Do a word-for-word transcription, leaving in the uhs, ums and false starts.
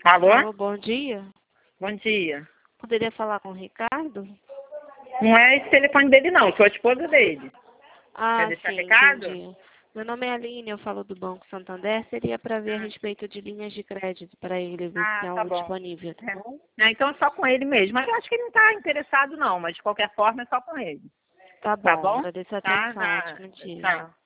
Alô? Alô, bom dia. Bom dia. Poderia falar com o Ricardo? Não é esse telefone dele, não. Sou a esposa dele. Ah, Quer deixar sim, recado? entendi. Meu nome é Aline, eu falo do Banco Santander. Seria para ver a Ah, respeito de linhas de crédito para ele, ver se ah, tem tá algo bom. disponível, tá É. bom? Ah, então é só com ele mesmo. Mas eu acho que ele não está interessado, não. Mas de qualquer forma é só com ele. Tá Tá bom, bom? agradeço a Tá, atenção. tá. Ótimo dia. Tá.